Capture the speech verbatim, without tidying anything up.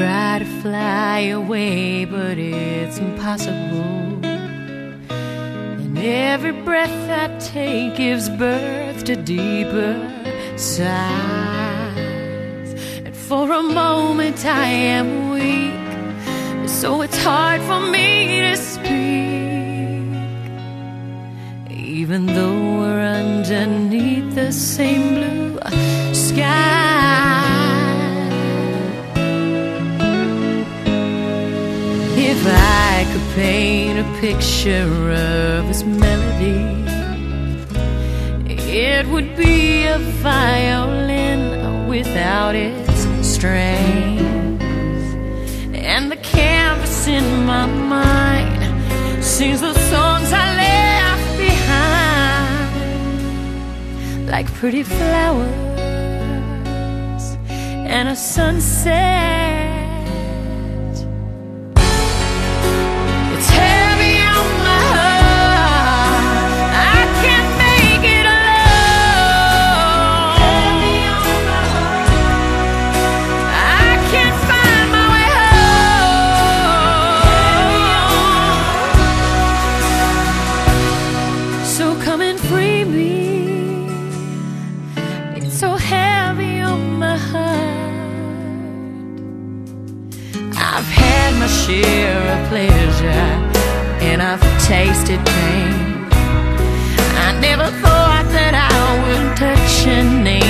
try to fly away, but it's impossible. And every breath I take gives birth to deeper sighs. And for a moment I am weak, so it's hard for me to speak, even though we're underneath the same blue sky. If I could paint a picture of this melody, it would be a violin without its strings, and the canvas in my mind sings the songs I left behind, like pretty flowers and a sunset. So heavy on my heart. I've had my share of pleasure and I've tasted pain. I never thought that I would touch an angel